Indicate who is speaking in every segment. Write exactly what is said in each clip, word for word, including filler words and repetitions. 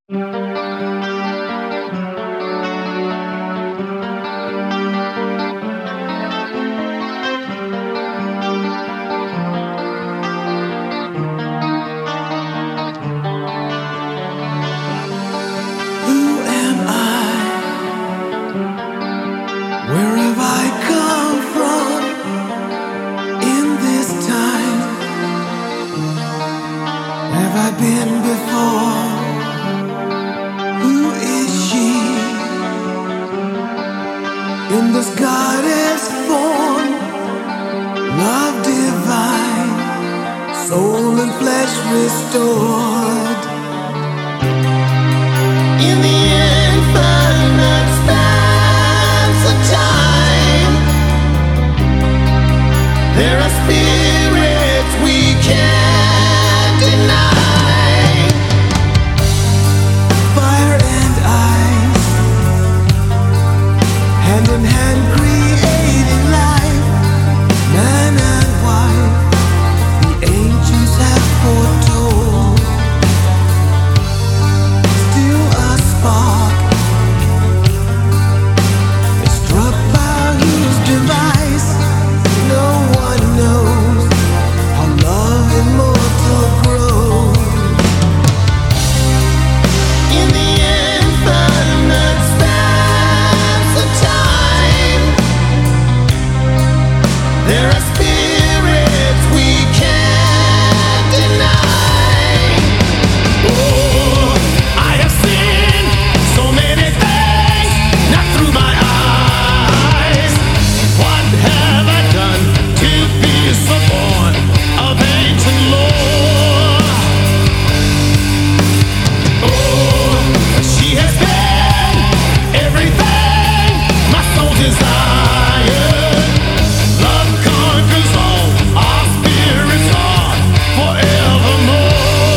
Speaker 1: Where have I come from in this time? Have I been before? Who is she? In this goddess form, love divine, soul and flesh restored. In the infinite spans of time, there are spirits we can't deny. Fire and ice, hand in hand creating life. Man and wife, the ancients have foretold. Still a spark is struck by whose device no one knows how love immortal grows. In the infinite spans of time, there are spirits we can't deny. Oh, I have seen so many things, not through my eyes. What have I done to be so born of ancient lore? Oh, she has been everything my soul desired. Love conquers all, our spirits are forevermore.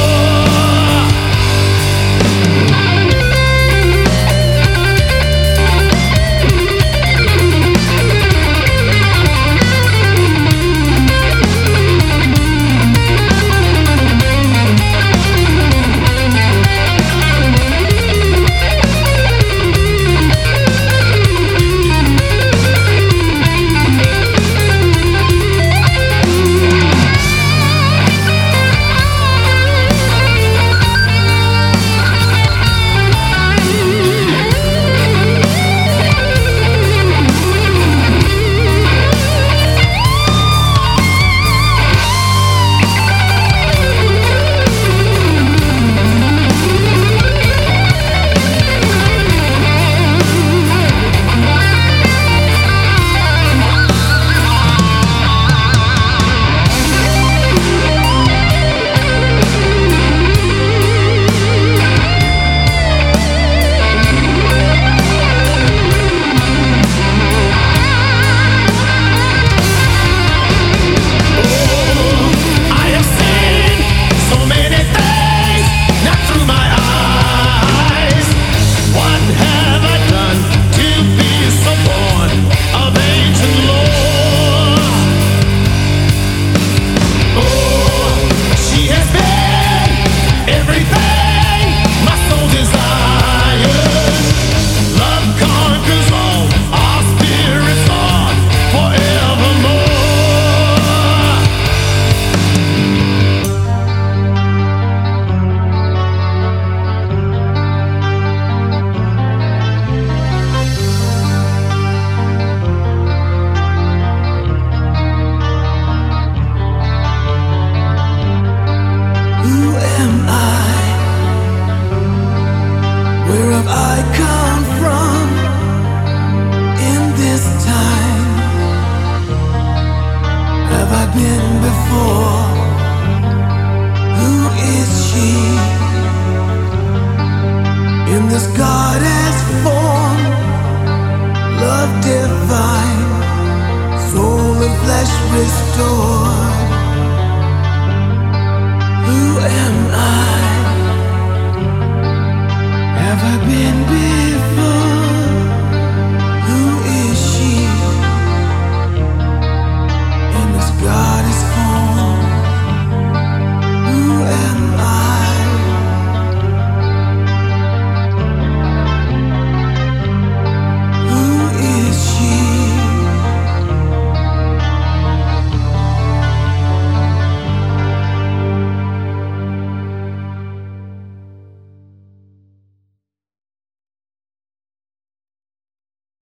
Speaker 1: I have seen so many things, not through my eyes. What have I done to be so born of ancient lore? Oh, she has been everything my soul desired. Love conquers all, our spirits are forevermore. Who am I? Where have I come from in this time? Have I been before? Who is she? In this goddess form, love divine, soul and flesh restored. Who am I? Have I been before?